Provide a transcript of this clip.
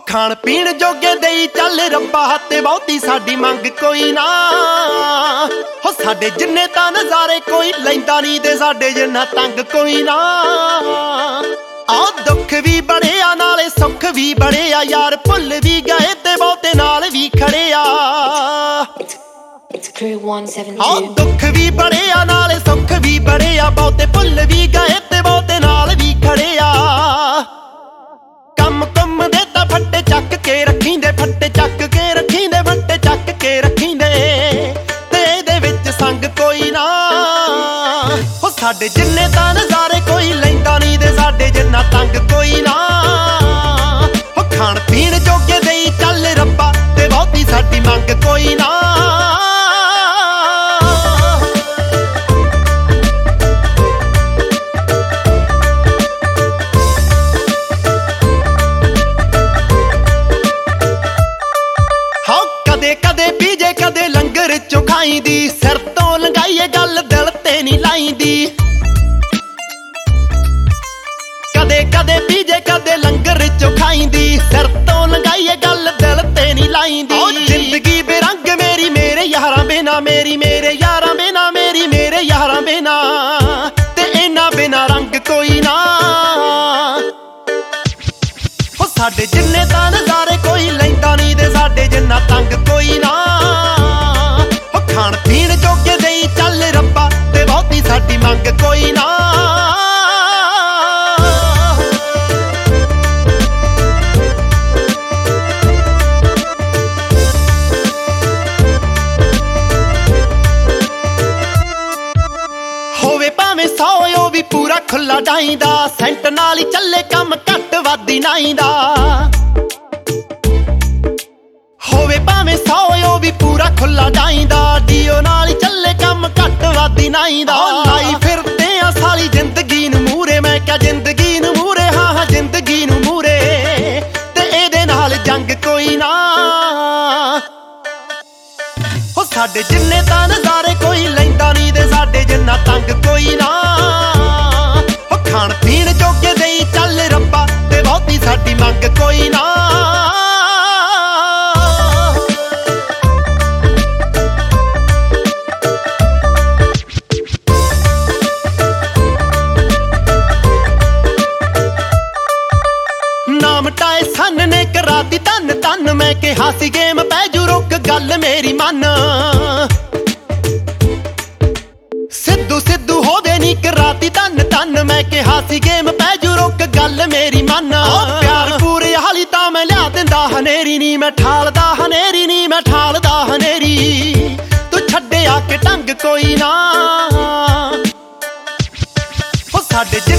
ਖਾਣ ਪੀਣ ਜੋਗੇ ਦੇਈ ਚੱਲ ਰੱਬਾ ਤੇ ਬਹੁਤੀ ਸਾਡੀ ਮੰਗ ਕੋਈ ਨਾ ਹੋ ਸਾਡੇ ਜਿੰਨੇ ਤਾਂ ਨਜ਼ਾਰੇ ਕੋਈ ਲੈਂਦਾ ਨਹੀਂ ਤੇ ਸਾਡੇ ਜਿੰਨਾ ਤੰਗ ਕੋਈ ਨਾ ਆ ਦੁੱਖ ਵੀ ਬੜੇ ਆ ਨਾਲੇ ਸੁੱਖ ਵੀ ਬੜੇ ਆ ਯਾਰ ਭੁੱਲ ਵੀ ਗਏ ਤੇ ਬਹੁਤੇ ਨਾਲ ਵੀ ਖੜੇ ਆ ਆ ਦੁੱਖ ਵੀ ਬੜੇ ਆ ਨਾਲੇ ਸੁੱਖ ਵੀ ਬੜੇ ਆ ਬਹੁਤੇ ਭੁੱਲ ਵੀ ਗਏ ਤੇ ਬਹੁਤੇ ਨਾਲ ਵੀ ਖੜੇ ਆ ਕੰਮ ਕੁੰਮ ਦੇ ਤਾਂ ਫੱਟੇ ਚੱਕ ਕੇ ਰੱਖੀਂਦੇ ਫੱਟੇ ਚੱਕ ਕੇ ਰੱਖੀਂਦੇ ਫੱਟੇ ਚੱਕ ਕੇ ਰੱਖੀਂਦੇ ਤੇ ਇਹਦੇ ਵਿੱਚ ਸੰਗ ਕੋਈ ਨਾ ਹੋ ਸਾਡੇ ਜਿੰਨੇ ਤਾਂ ਨਜ਼ਾਰੇ ਕੋਈ ਲੈਂਦਾ ਨਹੀਂ ਤੇ ਸਾਡੇ ਜਿੰਨਾ ਤੰਗ ਕੋਈ ਨਾ ਹੋ ਖਾਣ ਪੀਣ ਜੋਗੇ ਦੇਈ ਚੱਲ ਰੱਬਾ ਤੇ ਬਹੁਤੀ ਸਾਡੀ ਮੰਗ ਕੋਈ ਨਾ ਕਦੇ ਪੀਜੇ ਕਦੇ ਲੰਗਰ ਚੋਂ ਖਾਈਂਦੀ ਸਿਰ ਤੋਂ ਲੰਘਾਈਏ ਗੱਲ ਦਿਲ ਤੇ ਨਹੀਂ ਲਾਈਂਦੀ ਕਦੇ ਕਦੇ ਪੀਜੇ ਕਦੇ ਲੰਗਰ ਚੋਂ ਖਾਈਂਦੀ ਸਿਰ ਤੋਂ ਲੰਘਾਈਏ ਗੱਲ ਦਿਲ ਤੇ ਨਹੀਂ ਲਾਈਂਦੀ ਜ਼ਿੰਦਗੀ ਬੇਰੰਗ ਮੇਰੀ ਮੇਰੇ ਯਾਰਾਂ ਬਿਨਾ ਮੇਰੀ ਮੇਰੇ ਯਾਰਾਂ ਬਿਨਾ ਮੇਰੀ ਮੇਰੇ ਯਾਰਾਂ ਬਿਨਾ ਤੇ ਇਹਨਾਂ ਬਿਨਾ ਰੰਗ ਕੋਈ ਨਾ ਹੋ ਸਾਡੇ ਜਿੰਨੇ ਤਾਂ ਨਜ਼ਾਰੇ ਕੋਈ ਲੈਂਦਾ ਨਹੀਂ ਤੇ ਸਾਡੇ ਜਿੰਨਾ ਤੰਗ ਕੋਈ ਨਾ ਹੋ ਖਾਣ ਪੀਣ ਜੋਗੇ ਦੇਈ ਚੱਲ ਰੱਬਾ ਤੇ ਬਹੁਤੀ ਸਾਡੀ ਮੰਗ ਕੋਈ ਨਾ ਹੋਵੇ ਭਾਵੇਂ 100 ਉਹ ਵੀ ਪੂਰਾ ਖੁੱਲਾ ਡਾਈਂਦਾ ਸੈਂਟ ਨਾਲ ਹੀ ਚੱਲੇ ਕੰਮ ਘੱਟ ਵਾਦੀ ਨਾਈਂਦਾ ਹੋਵੇ ਭਾਵੇਂ 100 ਉਹ ਵੀ ਪੂਰਾ ਖੁੱਲਾ ਡਾਈਂਦਾ ਡੀਓ ਨਾਲ ਹੀ ਚੱਲੇ ਕੰਮ ਘੱਟ ਵਾਦੀ ਨਾਈਂਦਾ ਲਾਈ ਫਿਰਦੇ ਆ ਸਾਲੀ ਜ਼ਿੰਦਗੀ ਨੂੰ ਮੂਰੇ ਮੈਂ ਕਿਹਾ ਜ਼ਿੰਦਗੀ ਨੂੰ ਮੂਰੇ ਹਾਂ ਹਾਂ ਜ਼ਿੰਦਗੀ ਨੂੰ ਮੂਰੇ ਤੇ ਇਹਦੇ ਨਾਲ ਜੰਗ ਕੋਈ ਨਾ ਹੋ ਸਾਡੇ ਜਿੰਨੇ ਤਾਂ ਨਜ਼ਾਰੇ ਕੋਈ ਲੈਂਦਾ ਨਹੀਂ ਤੇ ਸਾਡੇ ਜਿੰਨਾ ਤੰਗ ਕੋਈ ਨਾ ਹੋ ਖਾਣ ਪੀਣ ਜੋਗੇ ਦੇਈ ਚੱਲ ਰੱਬਾ ਤੇ ਬਹੁਤੀ ਸਾਡੀ ਮੰਗ ਕੋਈ ਨਾ ਮਟਾਏ ਸੰਨ ਨੇ ਕਰਾਤੀ ਧੰਨ ਧੰਨ ਮੈਂ ਕਿਹਾ ਸੀ ਗੇਮ ਪੈ ਜੂ ਰੁਕ ਗੱਲ ਮੇਰੀ ਮੰਨ ਸਿੱਧੂ ਸਿੱਧੂ ਹੋਵੇ ਨੀ ਕਰਾਤੀ ਧੰਨ ਧੰਨ ਮੈਂ ਕਿਹਾ ਸੀ ਗੇਮ ਪੈ ਜੂ ਰੁਕ ਗੱਲ ਮੇਰੀ ਮੰਨ ਪਿਆਰ ਪੂਰੇ ਹਾਲੀ ਤਾਂ ਮੈਂ ਲਿਆ ਦਿੰਦਾ ਹਨੇਰੀ ਨੀ ਮੈਂ ਠਾਲਦਾ ਹਨੇਰੀ ਨੀ ਮੈਂ ਠਾਲਦਾ ਹਨੇਰੀ ਤੂੰ ਛੱਡਿਆ ਕਿ ਢੰਗ ਕੋਈ ਨਾ ਹੋ ਸਾਡੇ